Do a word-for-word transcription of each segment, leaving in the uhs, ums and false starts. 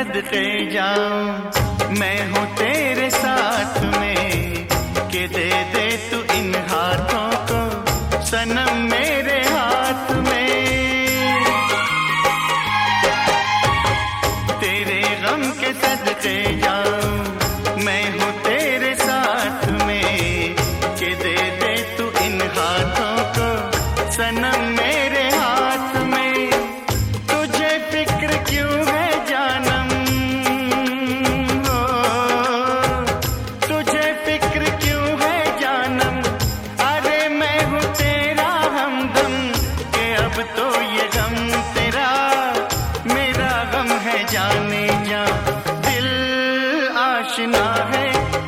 सदके जाऊं, मैं हूँ तेरे साथ में, कि दे दे तू इन हाथों को सनम मेरे हाथ में। तेरे गम के सदके जाऊं, मैं हूँ तेरे साथ में, कि दे दे तू इन हाथों को सनम मेरे हाथ में। तुझे फिक्र क्यों है जानम, हो तुझे फिक्र क्यों है जानम, अरे मैं हूँ तेरा हमदम, कि अब तो ये गम तेरा मेरा गम है। जाने जा दिल आशना है,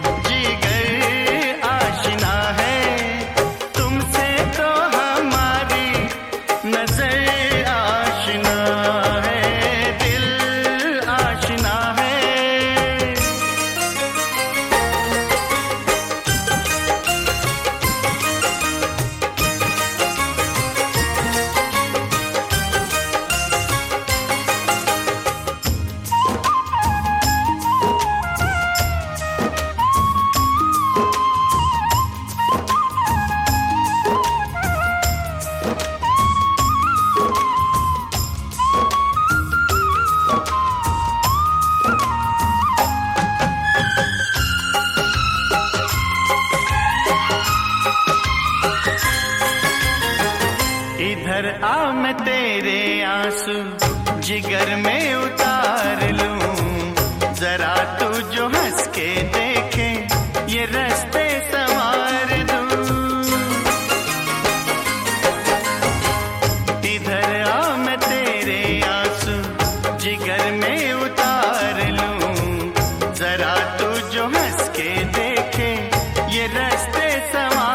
जिगर आशना है, तुमसे तो हमारी नजर आशना है, दिल आशना है। इधर आ मैं तेरे आंसू जिगर में उतार लूं, जरा तू जो हंस के देखे ये रास्ते संवार दूं। इधर आ मैं तेरे आंसू जिगर में उतार लूं, जरा तू जो हंस के देखे ये रास्ते संवार